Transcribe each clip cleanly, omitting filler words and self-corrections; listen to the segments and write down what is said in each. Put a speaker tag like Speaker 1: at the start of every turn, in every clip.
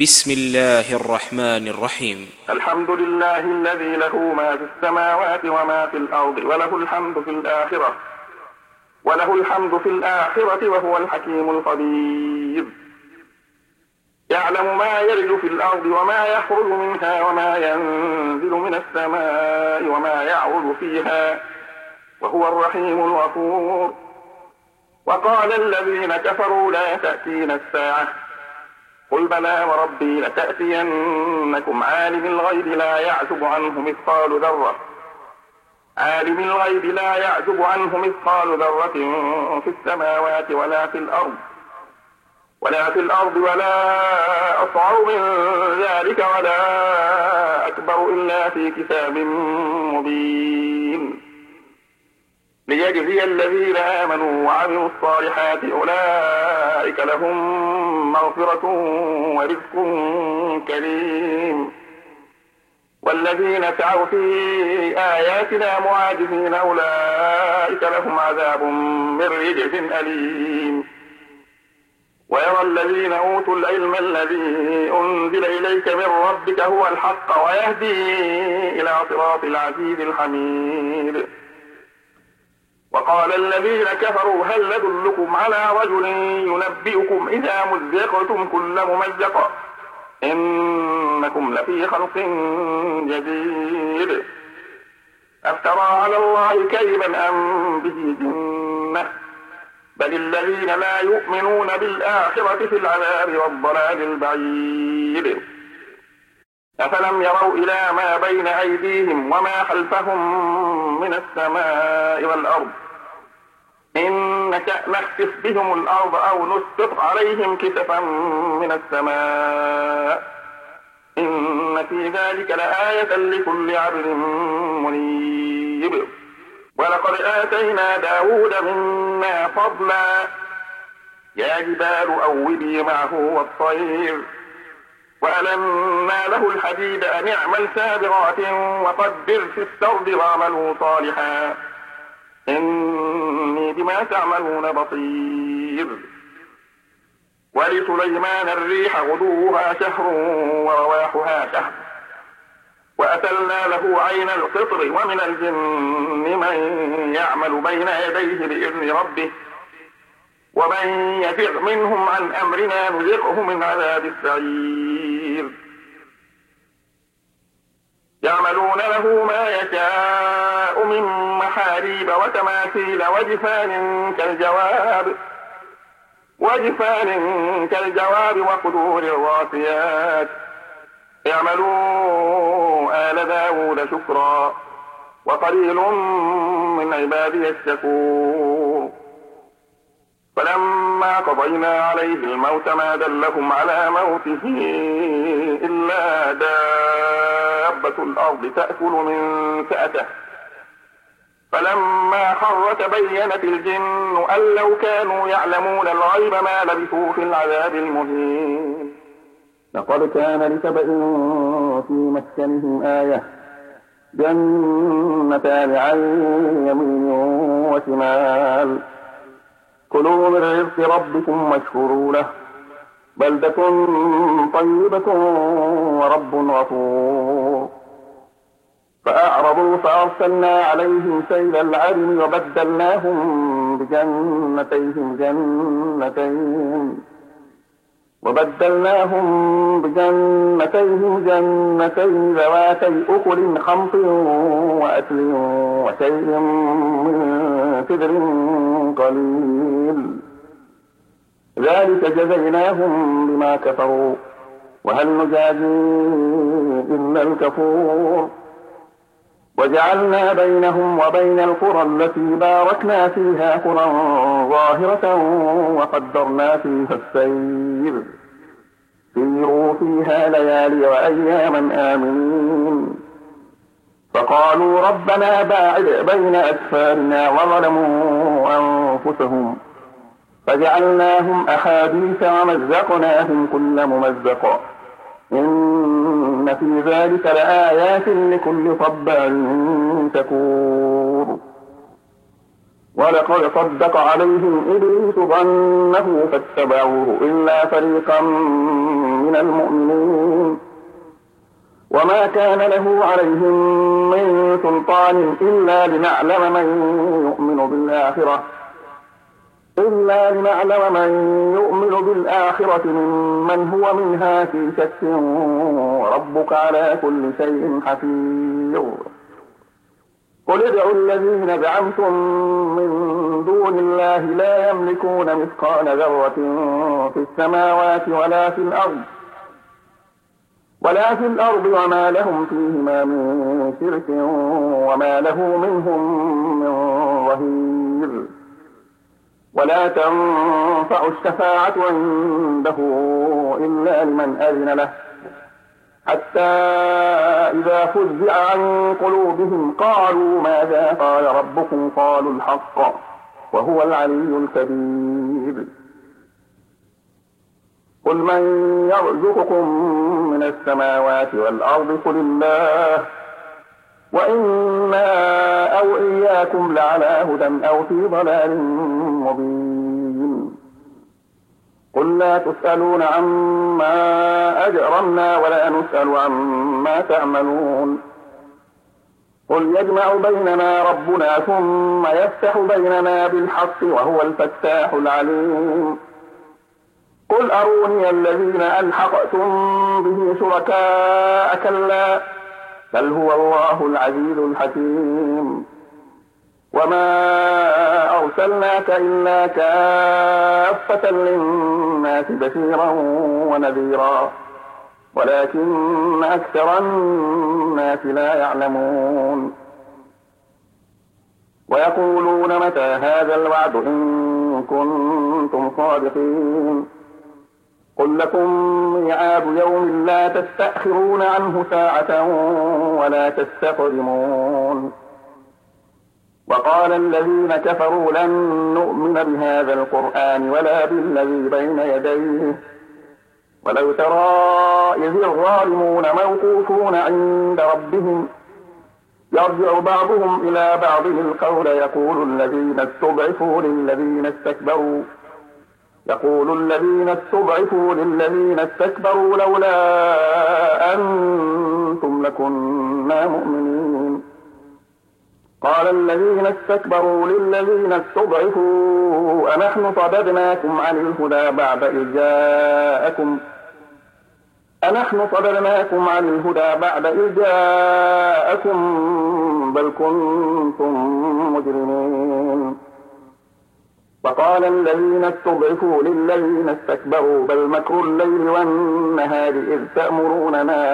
Speaker 1: بسم الله الرحمن الرحيم.
Speaker 2: الحمد لله الذي له ما في السماوات وما في الأرض وله الحمد في الآخرة وهو الحكيم الخبير. يعلم ما يلج في الأرض وما يخرج منها وما ينزل من السماء وما يعرج فيها وهو الرحيم الغفور. وقال الذين كفروا لا تأتينا الساعة قل بلى وربي لتأتينكم عالم الغيب لا يعزب عنه مثقال ذرة في السماوات ولا في الأرض ولا أصغر من ذلك ولا أكبر إلا في كتاب مبين. ليجزي الذين آمنوا وعملوا الصالحات أولئك لهم مغفرة ورزق كريم. والذين سعوا في آياتنا معاجزين أولئك لهم عذاب من رجز أليم. ويرى الذين أوتوا العلم الذي أنزل إليك من ربك هو الحق ويهدي إلى صراط العزيز الحميد. وقال الذين كفروا هل ندلكم على رجل ينبئكم إذا مزقتم كل ممزق إنكم لفي خلق جديد. أفترى على الله كذبا أم به جنة بل الذين لا يؤمنون بالآخرة في العذاب والضلال البعيد. أفلم يروا إلى ما بين أيديهم وما خلفهم من السماء والأرض إن نشأ نخسف بهم الأرض أو نسقط عليهم كسفا من السماء إن في ذلك لآية لكل عبد منيب. ولقد آتينا داود منا فضلا يا جبال أوبي معه والطير وألنا له الحديد أن اعمل سابغات وقدر في السرد واعملوا صالحا إني بما تعملون بصير. ولسليمان الريح غدوها شهر ورواحها شهر وأتلنا له عين القطر ومن الجن من يعمل بين يديه بإذن ربه ومن يزغ منهم عن أمرنا نذقه من عذاب السعير. يعملون له ما يشاء من محاريب وتماثيل وجفان كالجواب وقدور الراسيات. اعملوا آل داود شكرا وقليل من عبادي الشكور. فلما قضينا عليه الموت ما دلهم على موته إلا دابة الأرض تأكل من سأته فلما خر تبينت الجن أن لو كانوا يعلمون الغيب ما لبثوا في العذاب المهين. لقد كان لسبإ في مسكنهم آية جنتان عن يمين وشمال كلوا من رزق ربكم واشكروا له بلدة طيبة ورب غفور. فأعرضوا فأرسلنا عليهم سيل العرم وبدلناهم بجنتيهم جنتين ذواتي أكل خمط وأكل وشيء من سدر قليل ذلك جزيناهم بما كفروا وهل نجازي إلا الكفور. وجعلنا بينهم وبين القرى التي باركنا فيها قرى ظاهرة وقدرنا فيها السير سيروا فيها ليالي وأياما آمنين. فقالوا ربنا باعد بين أسفارنا وظلموا أنفسهم فجعلناهم أحاديث ومزقناهم كل ممزق إن في ذلك لآيات لكل صبار شكور. ولقد صدق عليهم إبليس ظنه فاتبعوه إلا فريقا من المؤمنين وما كان له عليهم من سلطان إلا لنعلم من يؤمن بالآخرة ممن هو منها في شك وربك على كل شيء حفيظ. قل ادعوا الذين زعمتم من دون الله لا يملكون مثقال ذرة في السماوات ولا في الأرض وما لهم فيهما من شرك وما له منهم من ظهير. ولا تنفع الشفاعة عنده إلا لمن أذن له حتى إذا فزع عن قلوبهم قالوا ماذا قال ربكم قالوا الحق وهو العلي الكبير. قل من يرزقكم من السماوات والأرض قل الله وإنا أو إياكم لعلى هدى أو في ضلال مبين. قل لا تسألون عما أجرمنا ولا نسأل عما تعملون. قل يجمع بيننا ربنا ثم يفتح بيننا بالحق وهو الفتاح العليم. قل أروني الذين ألحقتم به شركاء كلا بل هو الله العزيز الحكيم. وما أرسلناك إلا كافة للناس بشيرا ونذيرا ولكن أكثر الناس لا يعلمون. ويقولون متى هذا الوعد إن كنتم صادقين. قل لكم ميعاد يوم لا تستأخرون عنه ساعة ولا تستقدمون. وقال الذين كفروا لن نؤمن بهذا القرآن ولا بالذي بين يديه ولو ترى إذ الظالمون موقوفون عند ربهم يرجع بعضهم إلى بعض القول يقول الذين استضعفوا للذين استكبروا لولا أنتم لكنا مؤمنين. قال الذين استكبروا للذين استضعفوا أنحن صددناكم عن الهدى بعد إذ جاءكم بل كنتم مجرمين. وقال الذين استضعفوا للذين استكبروا بل مكر الليل والنهار إذ تأمروننا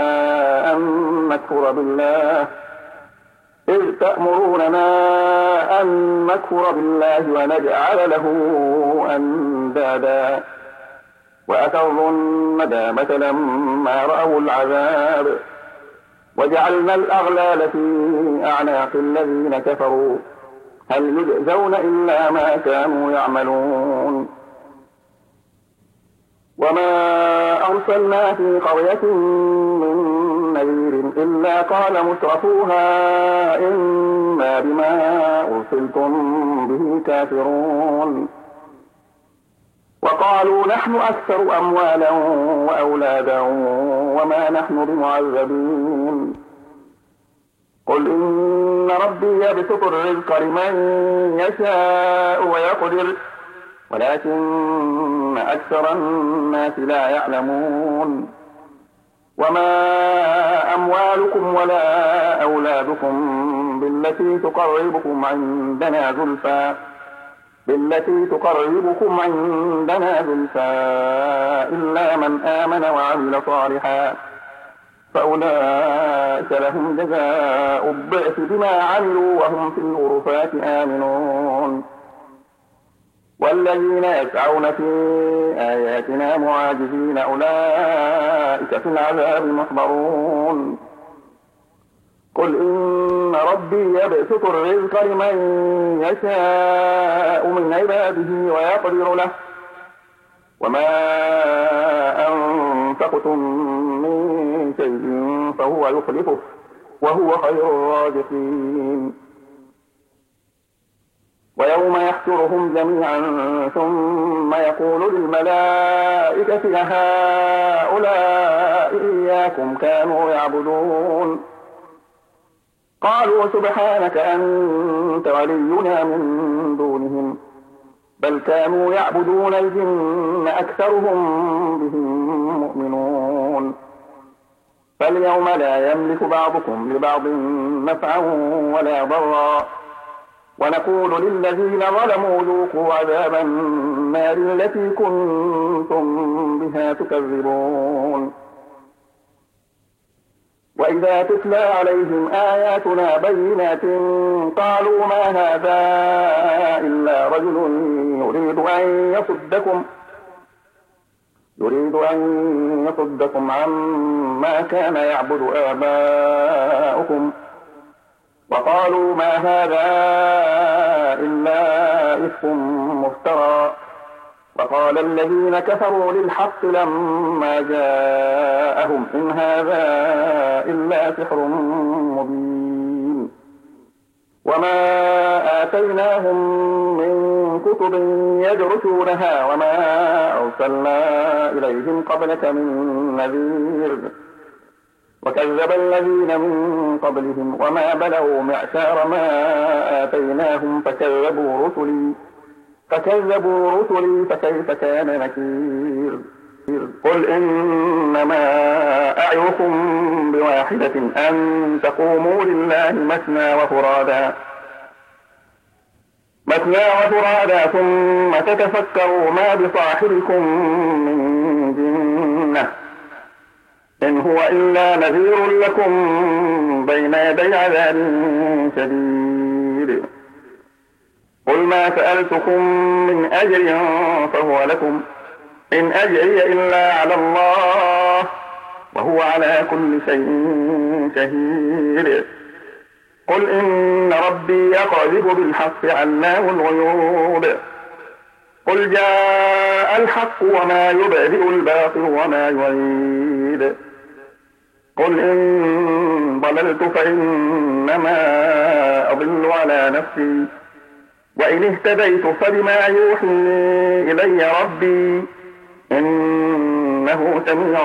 Speaker 2: أن نكفر بالله ونجعل له أندادا وأسروا الندامة لما رأوا العذاب وجعلنا الأغلال في أعناق الذين كفروا هل يجزون إلا ما كانوا يعملون. وما أرسلنا في قرية من نذير إلا قال مترفوها إنا بما أرسلتم به كافرون. وقالوا نحن أكثر أموالا وأولادا وما نحن بمعذبين. قل إن ربي يبسط الرزق لمن يشاء ويقدر ولكن أكثر الناس لا يعلمون. وما أموالكم ولا أولادكم بالتي تقربكم عندنا زلفى إلا من آمن وعمل صالحا فأولئك لهم جزاء الضعف بما عملوا وهم في الغرفات آمنون. والذين يسعون في آياتنا معاجزين أولئك في العذاب محضرون. قل إن ربي يبسط الرزق لمن يشاء من عباده ويقدر له وما أنفقتم من شيء فهو يخلفه وهو خير الرازقين. ويوم يحشرهم جميعا ثم يقول للملائكة هؤلاء إياكم كانوا يعبدون قالوا سبحانك أنت ولينا من دونهم بل كانوا يعبدون الجن أكثرهم بهم مؤمنون فاليوم لا يملك بعضكم لبعض نفعا ولا ضرا ونقول للذين ظلموا ذوقوا عذاب النار التي كنتم بها تكذبون وإذا تتلى عليهم آياتنا بينات قالوا ما هذا إلا رجل يريد أن يصدكم عما كان يعبد آباؤكم وقالوا ما هذا إلا إفك مفترى وقال الذين كفروا للحق لما جاءهم إن هذا إلا سحر مبين وما آتيناهم من كتب يدرسونها وما أرسلنا إليهم قبلك من نذير وكذب الذين من قبلهم وما بلغوا معشار ما آتيناهم فكذبوا رسلي فكيف كان نكير قل إنما أعظكم بواحدة أن تقوموا لله مثنى وفرادا ثم تتفكروا ما بصاحبكم من جنة إن هو إلا نذير لكم بين يدي عذاب شديد قل ما سألتكم من أجر فهو لكم إن أجري إلا على الله وهو على كل شيء شهيد قل إن ربي يقذف بالحق علام الغيوب قل جاء الحق وما يبدئ الباطل وما يعيد قل إن ضللت فإنما أضل على نفسي وإن اهتديت فبما يوحي إلي ربي إنه سميع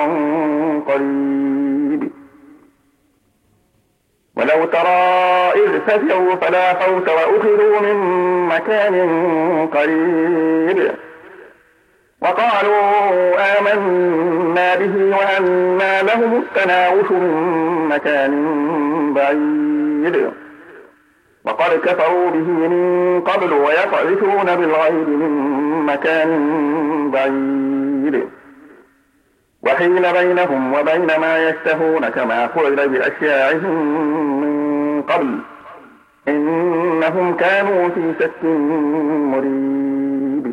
Speaker 2: قريب ولو ترى إذ فزعوا فلا فوت وأخذوا من مكان قريب وقالوا آمنا به وأنى لهم التناوش من مكان بعيد وقد كفروا به من قبل ويقذفون بالغيب من مكان بعيد وحيل بينهم وبين ما يشتهون كما فعل بأشياعهم من قبل إنهم كانوا في شك مريب